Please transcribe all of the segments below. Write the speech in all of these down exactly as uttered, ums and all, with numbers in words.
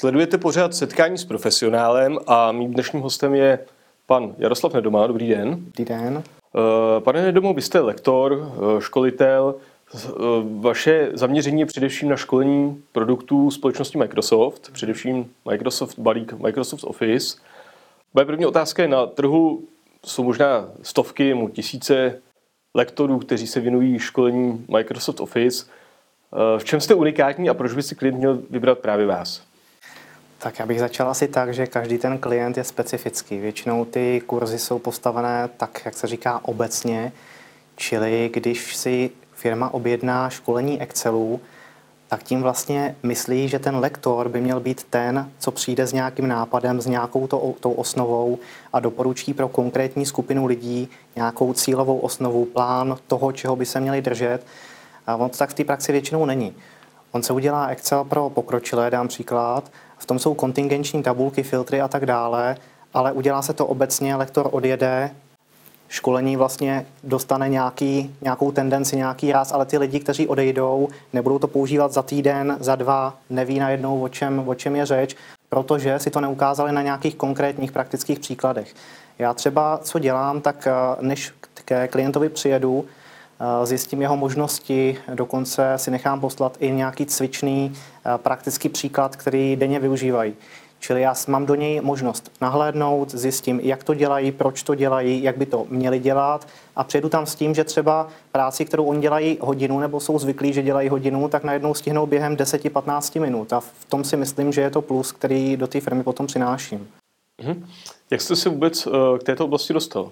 Sledujete pořád Setkání s profesionálem a mým dnešním hostem je pan Jaroslav Nedoma. Dobrý den. Dobrý den. Pane Nedomo, vy jste lektor, školitel. Vaše zaměření je především na školení produktů společnosti Microsoft, především Microsoft balík Microsoft Office. Moje první otázka je, na trhu jsou možná stovky, tisíce lektorů, kteří se věnují školení Microsoft Office. V čem jste unikátní a proč by si klient měl vybrat právě vás? Tak já bych začal asi tak, že každý ten klient je specifický. Většinou ty kurzy jsou postavené tak, jak se říká, obecně, čili když si firma objedná školení Excelů, tak tím vlastně myslí, že ten lektor by měl být ten, co přijde s nějakým nápadem, s nějakou to, tou osnovou a doporučí pro konkrétní skupinu lidí nějakou cílovou osnovu, plán toho, čeho by se měli držet. A on to tak v té praxi většinou není. On se udělá Excel pro pokročilé, dám příklad, v tom jsou kontingenční tabulky, filtry a tak dále, ale udělá se to obecně, lektor odjede, školení vlastně dostane nějaký, nějakou tendenci, nějaký ráz, ale ty lidi, kteří odejdou, nebudou to používat za týden, za dva, neví najednou, o čem, o čem je řeč, protože si to neukázali na nějakých konkrétních praktických příkladech. Já třeba, co dělám, tak než ke klientovi přijedu, zjistím jeho možnosti, dokonce si nechám poslat i nějaký cvičný praktický příklad, který denně využívají. Čili já mám do něj možnost nahlédnout, zjistím, jak to dělají, proč to dělají, jak by to měli dělat a přijedu tam s tím, že třeba práci, kterou oni dělají hodinu nebo jsou zvyklí, že dělají hodinu, tak najednou stihnou během deset až patnáct minut a v tom si myslím, že je to plus, který do té firmy potom přináším. Mhm. Jak jste se vůbec k této oblasti dostal?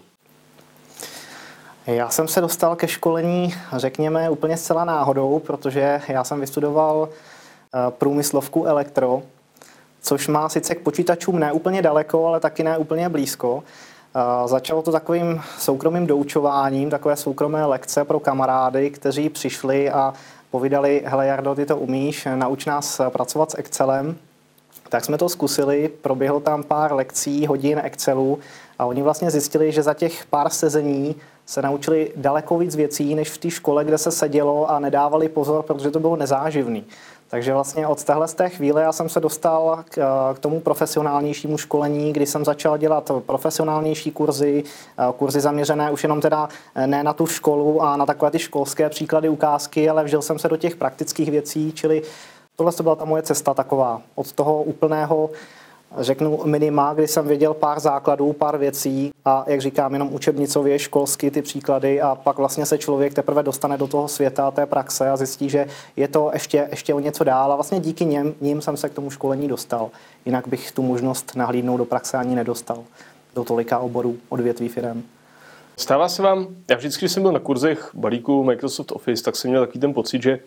Já jsem se dostal ke školení, řekněme, úplně zcela náhodou, protože já jsem vystudoval průmyslovku elektro, což má sice k počítačům ne úplně daleko, ale taky ne úplně blízko. Začalo to takovým soukromým doučováním, takové soukromé lekce pro kamarády, kteří přišli a povídali, hele Jardo, ty to umíš, nauč nás pracovat s Excelem. Tak jsme to zkusili, proběhlo tam pár lekcí, hodin Excelu a oni vlastně zjistili, že za těch pár sezení se naučili daleko víc věcí, než v té škole, kde se sedělo a nedávali pozor, protože to bylo nezáživný. Takže vlastně od téhle z té chvíle já jsem se dostal k, k tomu profesionálnějšímu školení, kdy jsem začal dělat profesionálnější kurzy, kurzy zaměřené už jenom teda ne na tu školu a na takové ty školské příklady, ukázky, ale vžil jsem se do těch praktických věcí, čili tohle to byla ta moje cesta taková. Od toho úplného, řeknu, minima, kdy jsem věděl pár základů, pár věcí a, jak říkám, jenom učebnicově, školsky ty příklady a pak vlastně se člověk teprve dostane do toho světa, té praxe a zjistí, že je to ještě, ještě o něco dál a vlastně díky něm, ním jsem se k tomu školení dostal. Jinak bych tu možnost nahlídnout do praxe ani nedostal. Do tolika oborů, odvětví firem. Stává se vám, já vždycky, když jsem byl na kurzech balíku Microsoft Office, tak jsem měl takový ten pocit, že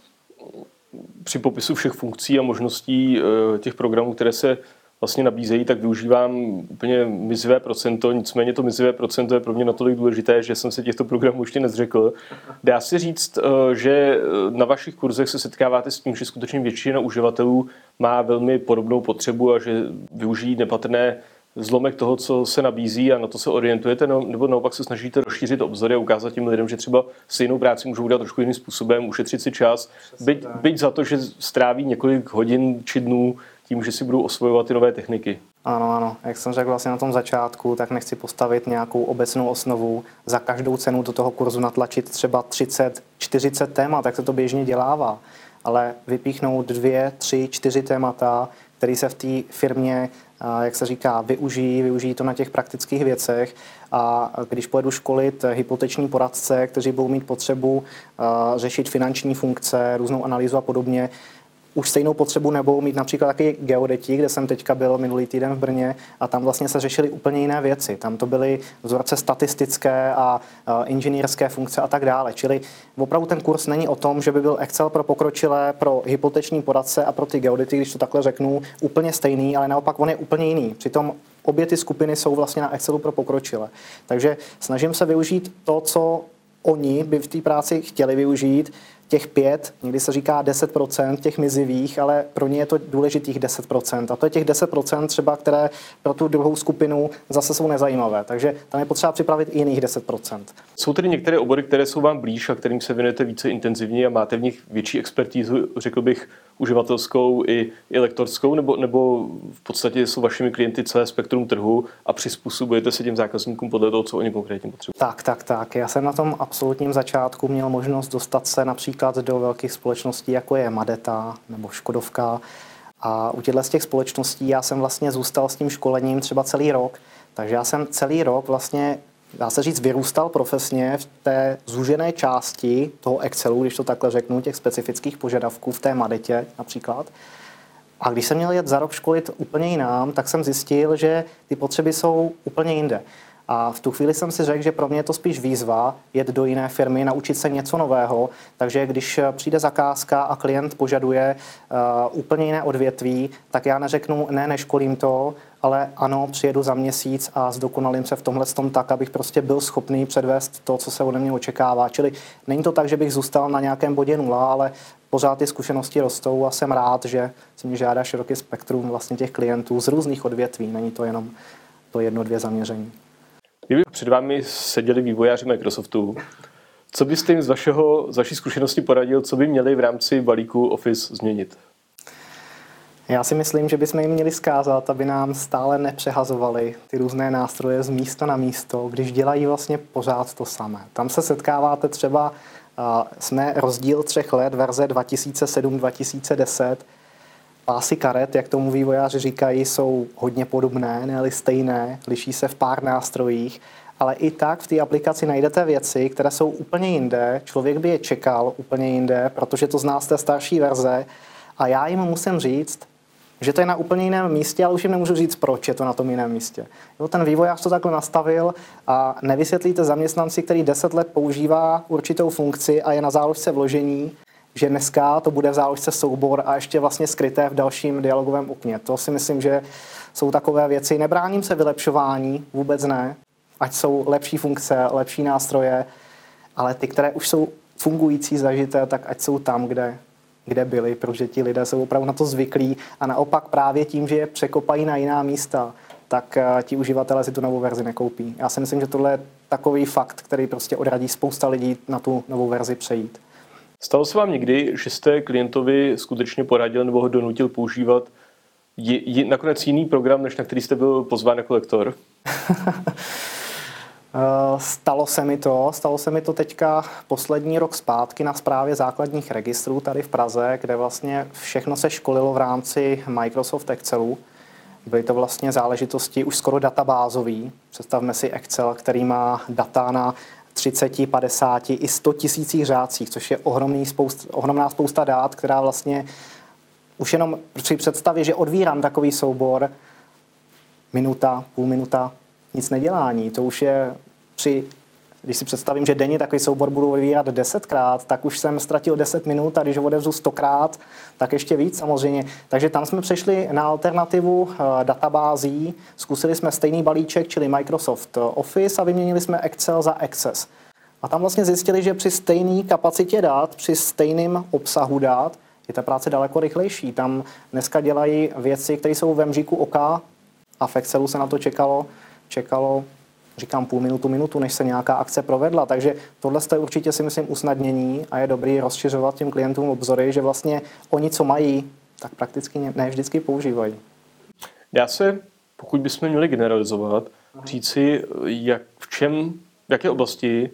při popisu všech funkcí a možností těch programů, které se vlastně nabízejí, tak využívám úplně mizivé procento, nicméně to mizivé procento je pro mě natolik důležité, že jsem se těchto programů ještě nezřekl. Dá se říct, že na vašich kurzech se setkáváte s tím, že skutečně většina uživatelů má velmi podobnou potřebu a že využijí nepatrné zlomek toho, co se nabízí a na to se orientujete, nebo naopak se snažíte rozšířit obzory a ukázat těm lidem, že třeba stejnou práci můžou udělat trošku jiným způsobem, ušetřit si čas, byť, byť za to, že stráví několik hodin či dnů tím, že si budou osvojovat ty nové techniky. Ano, ano. Jak jsem řekl vlastně na tom začátku, tak nechci postavit nějakou obecnou osnovu, za každou cenu do toho kurzu natlačit třeba třicet, čtyřicet témat, tak se to běžně dělává, ale vypíchnout dvě, tři, čtyři témata, které se v té firmě, jak se říká, využijí, využijí to na těch praktických věcech a když pojedu školit hypoteční poradce, kteří budou mít potřebu řešit finanční funkce, různou analýzu a podobně, už stejnou potřebu nebudou mít například taky geodeti, kde jsem teďka byl minulý týden v Brně a tam vlastně se řešily úplně jiné věci. Tam to byly vzorce statistické a inženýrské funkce a tak dále. Čili opravdu ten kurz není o tom, že by byl Excel pro pokročilé, pro hypoteční poradce a pro ty geodety, když to takhle řeknu, úplně stejný, ale naopak on je úplně jiný. Přitom obě ty skupiny jsou vlastně na Excelu pro pokročilé. Takže snažím se využít to, co oni by v té práci chtěli využít, těch pět, někdy se říká deset procent těch mizivých, ale pro ně je to důležitých deset procent. A to je těch deset procent třeba, které pro tu druhou skupinu zase jsou nezajímavé. Takže tam je potřeba připravit i jiných deset procent. Jsou tedy některé obory, které jsou vám blíž a kterým se věnujete více intenzivně a máte v nich větší expertízu, řekl bych, uživatelskou i, i lektorskou, nebo, nebo v podstatě jsou vašimi klienty celé spektrum trhu a přizpůsobujete se těm zákazníkům podle toho, co oni konkrétně potřebují? Tak, tak, tak. Já jsem na tom absolutním začátku měl možnost dostat se například do velkých společností, jako je Madeta nebo Škodovka. A u těchto z těch společností já jsem vlastně zůstal s tím školením třeba celý rok. Takže já jsem celý rok vlastně, dá se říct, vyrůstal profesně v té zúžené části toho Excelu, když to takhle řeknu, těch specifických požadavků v té Madetě například. A když jsem měl jet za rok školit úplně jinam, tak jsem zjistil, že ty potřeby jsou úplně jinde. A v tu chvíli jsem si řekl, že pro mě je to spíš výzva jet do jiné firmy, naučit se něco nového. Takže když přijde zakázka a klient požaduje uh, úplně jiné odvětví, tak já neřeknu, ne, neškolím to, ale ano, přijedu za měsíc a zdokonalím se v tomhle tom tak, abych prostě byl schopný předvést to, co se ode mě očekává. Čili není to tak, že bych zůstal na nějakém bodě nula, ale pořád ty zkušenosti rostou a jsem rád, že si mě žádá široký spektrum vlastně těch klientů z různých odvětví. Není to jenom to jedno, dvě zaměření. Kdyby před vámi seděli vývojáři Microsoftu, co byste jim z, vašeho, z vaší zkušenosti poradil, co by měli v rámci balíku Office změnit? Já si myslím, že bychom jim měli zkázat, aby nám stále nepřehazovali ty různé nástroje z místa na místo, když dělají vlastně pořád to samé. Tam se setkáváte třeba, uh, jsme rozdíl třech let, verze dva tisíce sedm dva tisíce deset, pásy karet, jak tomu vývojáři říkají, jsou hodně podobné, ne-li stejné, liší se v pár nástrojích, ale i tak v té aplikaci najdete věci, které jsou úplně jinde, člověk by je čekal úplně jinde, protože to zná z té starší verze a já jim musím říct, že to je na úplně jiném místě, ale už jim nemůžu říct, proč je to na tom jiném místě. Jo, ten vývojář to takhle nastavil a nevysvětlíte zaměstnanci, který deset let používá určitou funkci a je na záložce vložení, že dneska to bude v záložce soubor a ještě vlastně skryté v dalším dialogovém okně. To si myslím, že jsou takové věci. Nebráním se vylepšování, vůbec ne. Ať jsou lepší funkce, lepší nástroje, ale ty, které už jsou fungující, zažité, tak ať jsou tam, kde, kde byly, protože ti lidé jsou opravdu na to zvyklí a naopak právě tím, že je překopají na jiná místa, tak ti uživatelé si tu novou verzi nekoupí. Já si myslím, že tohle je takový fakt, který prostě odradí spousta lidí na tu novou verzi přejít. Stalo se vám někdy, že jste klientovi skutečně poradil nebo ho donutil používat je, je, nakonec jiný program, než na který jste byl pozván jako lektor? Stalo se mi to. Stalo se mi to teďka poslední rok zpátky na správě základních registrů tady v Praze, kde vlastně všechno se školilo v rámci Microsoft Excelu. Byly to vlastně záležitosti už skoro databázový. Představme si Excel, který má data na třicet, padesát i sto tisících řádcích, což je ohromný spoust, ohromná spousta dát, která vlastně už jenom při představě, že odvírám takový soubor, minuta, půl minuta, nic nedělání. To už je při, když si představím, že denně takový soubor budu odvírat desetkrát, tak už jsem ztratil deset minut a když ho odevřu stokrát, tak ještě víc samozřejmě. Takže tam jsme přešli na alternativu uh, databází, zkusili jsme stejný balíček, čili Microsoft Office a vyměnili jsme Excel za Access. A tam vlastně zjistili, že při stejné kapacitě dat, při stejném obsahu dat, je ta práce daleko rychlejší. Tam dneska dělají věci, které jsou ve mříku oka a v Excelu se na to čekalo, čekalo říkám půl minutu, minutu, než se nějaká akce provedla. Takže tohle je určitě si myslím usnadnění a je dobrý rozšiřovat těm klientům obzory, že vlastně oni, co mají, tak prakticky ne vždycky používají. Dá se, pokud bychom měli generalizovat, Aha. říci, jak, v čem, v jaké oblasti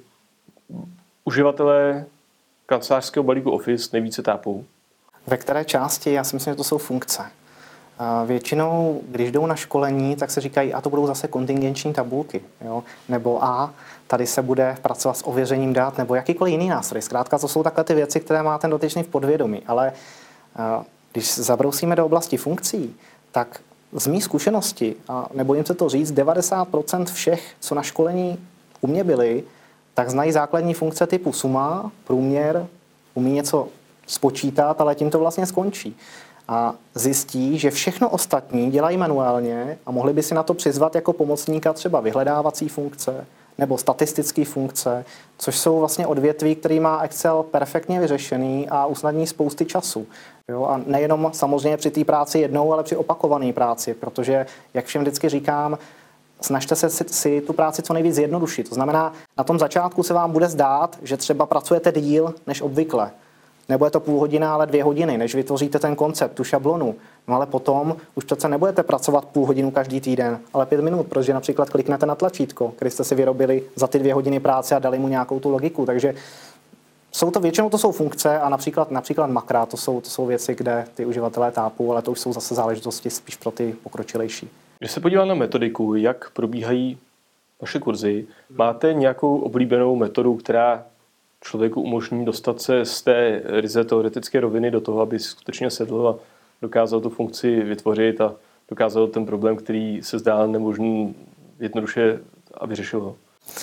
uživatelé kancelářského balíku Office nejvíce tápou? Ve které části? Já si myslím, že to jsou funkce. Většinou, když jdou na školení, tak se říkají, a to budou zase kontingenční tabulky, jo? Nebo a tady se bude pracovat s ověřením dat, nebo jakýkoliv jiný nástroj. Zkrátka, to jsou takhle ty věci, které má ten dotyčný v podvědomí. Ale když zabrousíme do oblasti funkcí, tak z mých zkušenosti, a nebojím se to říct, devadesát procent všech, co na školení u mě byli, tak znají základní funkce typu suma, průměr, umí něco spočítat, ale tím to vlastně skončí. A zjistí, že všechno ostatní dělají manuálně a mohli by si na to přizvat jako pomocníka třeba vyhledávací funkce nebo statistické funkce, což jsou vlastně odvětví, který má Excel perfektně vyřešený a usnadní spousty času. Jo? A nejenom samozřejmě při té práci jednou, ale při opakované práci, protože, jak všem vždycky říkám, snažte se si, si tu práci co nejvíc zjednodušit. To znamená, na tom začátku se vám bude zdát, že třeba pracujete díl než obvykle. Nebo je to půl hodina, ale dvě hodiny, než vytvoříte ten koncept, tu šablonu. No ale potom už přece nebudete pracovat půl hodinu každý týden, ale pět minut, protože například kliknete na tlačítko, který jste si vyrobili za ty dvě hodiny práce a dali mu nějakou tu logiku. Takže jsou to, většinou to jsou funkce a například, například makra, to jsou, to jsou věci, kde ty uživatelé tápou, ale to už jsou zase záležitosti spíš pro ty pokročilejší. Když se podívám na metodiku, jak probíhají vaše kurzy, máte nějakou oblíbenou metodu, která člověku umožní dostat se z té ryze teoretické roviny do toho, aby skutečně sedl a dokázal tu funkci vytvořit a dokázal ten problém, který se zdá nemožný, jednoduše a vyřešil ho?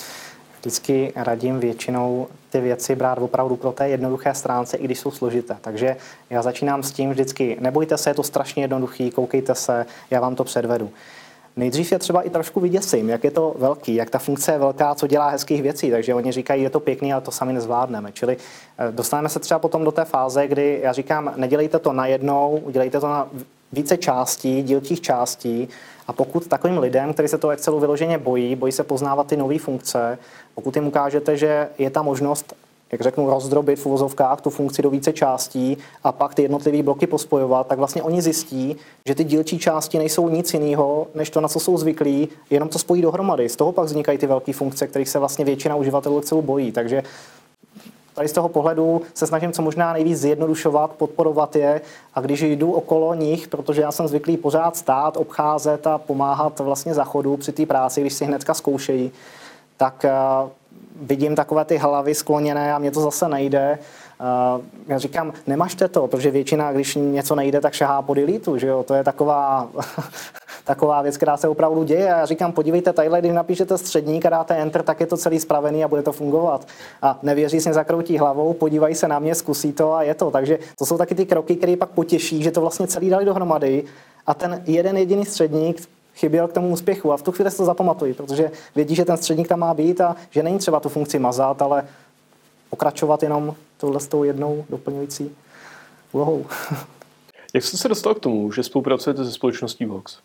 Vždycky radím většinou ty věci brát opravdu pro té jednoduché stránce, i když jsou složité. Takže já začínám s tím vždycky, nebojte se, je to strašně jednoduchý, koukejte se, já vám to předvedu. Nejdřív je třeba i trošku vyděsím, jak je to velký, jak ta funkce je velká, co dělá hezkých věcí, takže oni říkají, je to pěkný, ale to sami nezvládneme. Čili dostaneme se třeba potom do té fáze, kdy já říkám, nedělejte to najednou, udělejte to na více částí, dílčích částí, a pokud takovým lidem, kteří se toho Excelu vyloženě bojí, bojí se poznávat ty nové funkce, pokud jim ukážete, že je ta možnost, jak řeknu, rozdrobit v uvozovkách tu funkci do více částí a pak ty jednotlivé bloky pospojovat, tak vlastně oni zjistí, že ty dílčí části nejsou nic jiného, než to, na co jsou zvyklí, jenom to spojí dohromady. Z toho pak vznikají ty velké funkce, kterých se vlastně většina uživatelů Excelu bojí. Takže tady z toho pohledu se snažím co možná nejvíc zjednodušovat, podporovat je a když jdu okolo nich, protože já jsem zvyklý pořád stát, obcházet a pomáhat vlastně za chodu při té práci, když si hnedka zkoušejí, tak uh, vidím takové ty hlavy skloněné a mně to zase nejde. Uh, já říkám, nemažte to, protože většina, když něco nejde, tak šahá po deletu, že jo? To je taková, taková věc, která se opravdu děje. A já říkám, podívejte, tadyhle, když napíšete středník a dáte enter, tak je to celý spravený a bude to fungovat. A nevěří, si zakroutí hlavou, podívají se na mě, zkusí to a je to. Takže to jsou taky ty kroky, které pak potěší, že to vlastně celý dali dohromady a ten jeden jediný středník chyběl k tomu úspěchu a v tu chvíli se to zapamatují, protože vědí, že ten středník tam má být a že není třeba tu funkci mazat, ale pokračovat jenom touhle s tou jednou doplňující úlohou. Jak jste se dostal k tomu, že spolupracujete se společností Vox?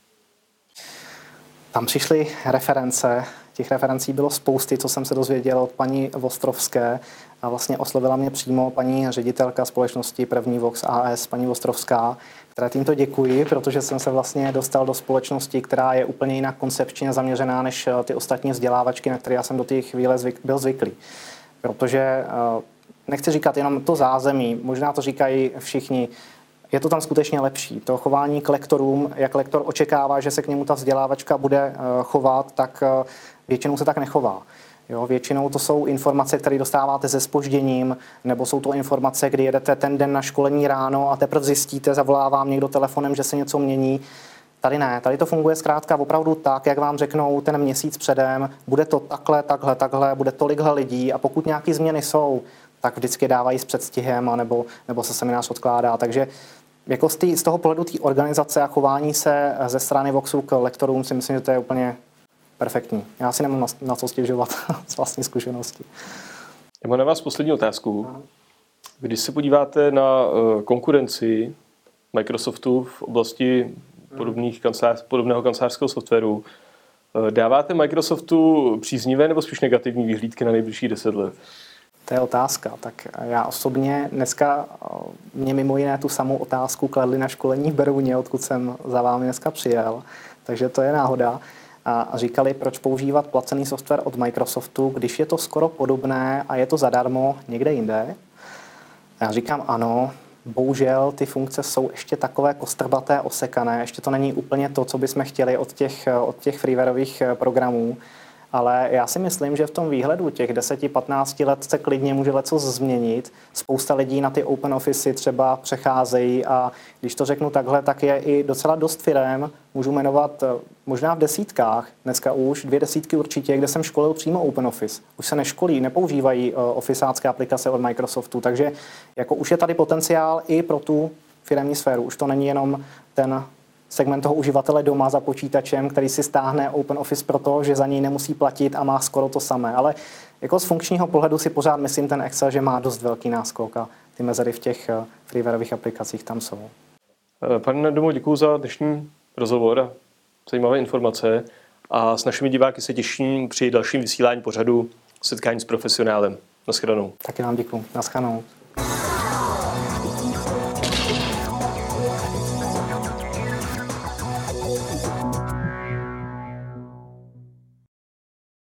Tam přišly reference, těch referencí bylo spousty, co jsem se dozvěděl od paní Vostrovské a vlastně oslovila mě přímo paní ředitelka společnosti První Vox A S, paní Vostrovská, které tímto děkuji, protože jsem se vlastně dostal do společnosti, která je úplně jinak koncepčně zaměřená než ty ostatní vzdělávačky, na které já jsem do té chvíle zvyk, byl zvyklý. Protože nechci říkat jenom to zázemí, možná to říkají všichni, je to tam skutečně lepší. To chování k lektorům, jak lektor očekává, že se k němu ta vzdělávačka bude chovat, tak většinou se tak nechová. Jo, většinou to jsou informace, které dostáváte se zpožděním, nebo jsou to informace, kdy jedete ten den na školení ráno a teprve zjistíte, zavolá vám někdo telefonem, že se něco mění. Tady ne, tady to funguje zkrátka opravdu tak, jak vám řeknou ten měsíc předem, bude to takhle, takhle, takhle, bude tolikhle lidí a pokud nějaké změny jsou, tak vždycky dávají s předstihem, nebo, nebo se seminář odkládá. Takže jako z, tý, z toho pohledu té organizace a chování se ze strany Voxu k lektorům si myslím, že to je úplně perfektní. Já si nemám na, na co stěžovat z vlastní zkušenosti. Já mám na vás poslední otázku. Když se podíváte na konkurenci Microsoftu v oblasti podobných kancelář, podobného kancelářského softwaru, dáváte Microsoftu příznivé nebo spíš negativní vyhlídky na nejbližší deset let? To je otázka. Tak já osobně dneska mě mimo jiné tu samou otázku kladli na školení v Berouně, odkud jsem za vámi dneska přijel. Takže to je náhoda. A říkali, proč používat placený software od Microsoftu, když je to skoro podobné a je to zadarmo někde jinde. Já říkám ano, bohužel ty funkce jsou ještě takové kostrbaté, osekané, ještě to není úplně to, co bychom chtěli od těch, od těch freewareových programů. Ale já si myslím, že v tom výhledu těch deset patnáct let se klidně může leco změnit. Spousta lidí na ty open office třeba přecházejí a když to řeknu takhle, tak je i docela dost firem, můžu jmenovat možná v desítkách, dneska už dvě desítky určitě, kde jsem školil přímo open office. Už se neškolí, nepoužívají officeácké aplikace od Microsoftu, takže jako už je tady potenciál i pro tu firemní sféru. Už to není jenom ten segment toho uživatele doma za počítačem, který si stáhne OpenOffice proto, že za něj nemusí platit a má skoro to samé. Ale jako z funkčního pohledu si pořád myslím ten Excel, že má dost velký náskok a ty mezery v těch freewareových aplikacích tam jsou. Pane Domo, děkuji za dnešní rozhovor a zajímavé informace a s našimi diváky se těším při dalším vysílání pořadu Setkání s profesionálem. Naschledanou. Taky vám děkuji. Naschledanou.